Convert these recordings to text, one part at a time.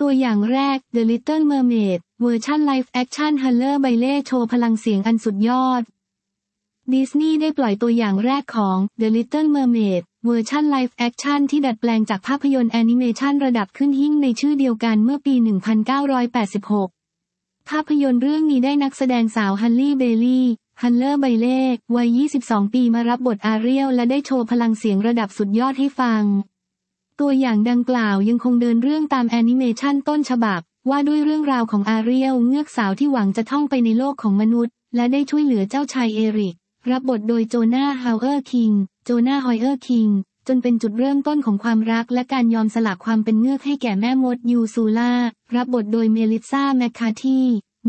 ตัวอย่างแรก The Little Mermaid เวอร์ชันไลฟ์แอคชั่นฮัลเลอร์ไบเล่โชว์พลังเสียงอันสุดยอดดิสนีย์ได้ปล่อยตัวอย่างแรกของ The Little Mermaid เวอร์ชันไลฟ์แอคชั่นที่ดัดแปลงจากภาพยนตร์แอนิเมชันระดับขึ้นหิ้งในชื่อเดียวกันเมื่อปี 1986 ภาพยนตร์เรื่องนี้ได้นักแสดงสาวฮัลลี่เบลลี่ฮัลเลอร์ไบเล่วัย 22 ปีมารับบทอาเรียลและได้โชว์พลังเสียงระดับสุดยอดให้ฟังตัวอย่างดังกล่าวยังคงเดินเรื่องตามแอนิเมชันต้นฉบับว่าด้วยเรื่องราวของอาเรียลเงือกสาวที่หวังจะท่องไปในโลกของมนุษย์และได้ช่วยเหลือเจ้าชายเอริกรับบทโดยโจนาฮอยเออร์คิงจนเป็นจุดเริ่มต้นของความรักและการยอมสละความเป็นเงือกให้แก่แม่มดยูซูล่ารับบทโดยเมลิซาแมคคาร์ธี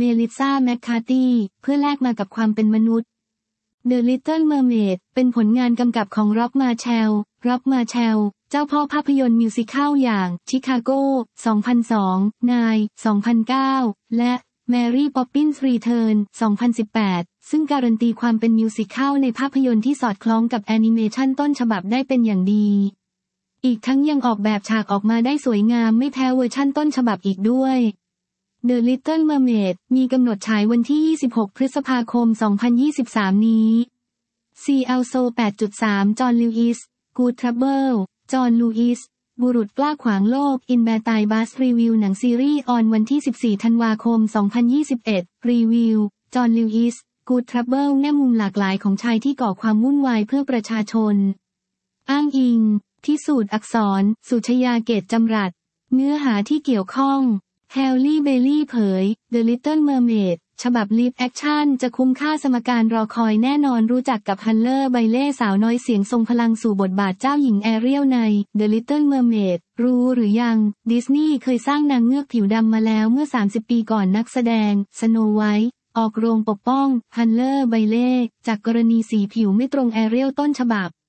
เพื่อแลกมากับความเป็นมนุษย์ The Little Mermaid เป็นผลงานกำกับของร็อบมาแชลเจ้าพ่อภาพยนตร์มิวสิคัลอย่างชิคาโก 2002 นาย 2009 และ Mary Poppins Return 2018 ซึ่งการันตีความเป็นมิวสิคัลในภาพยนตร์ที่สอดคล้องกับแอนิเมชันต้นฉบับได้เป็นอย่างดีอีกทั้งยังออกแบบฉากออกมาได้สวยงามไม่แพ้เวอร์ชั่นต้นฉบับอีกด้วย The Little Mermaid มีกำหนดฉายวันที่ 26 พฤษภาคม 2023 นี้ See Also 8.3 จอห์น ลิวอิส Good Trouble จอห์น ลูอิส บุรุษกล้าขวางโลก In Bad Bus รีวิวหนังซีรีส์ออนวันที่ 14 ธันวาคม 2021 รีวิว จอห์น ลิวอิส Good Trouble แง่มุมหลากหลายของชายที่ก่อความวุ่นวายเพื่อประชาชนอ้างอิงพิสูจน์อักษร สุชยาเกตจำรัดเนื้อหาที่เกี่ยวข้องแฮร์รี่เบลลี่เผย The Little Mermaid ฉบับลิฟแอคชั่นจะคุ้มค่าสมการรอคอยแน่นอนรู้จักกับฮัลเลอร์ไบเล่สาวน้อยเสียงทรงพลังสู่บทบาทเจ้าหญิงแอเรียลใน The Little Mermaid รู้หรือยังดิสนีย์เคยสร้างนางเงือกผิวดำมาแล้วเมื่อ 30 ปีก่อนนักแสดงสโนไวท์ออกโรงปกป้องฮัลเลอร์ไบเล่จากกรณีสีผิวไม่ตรงแอเรียลต้นฉบับ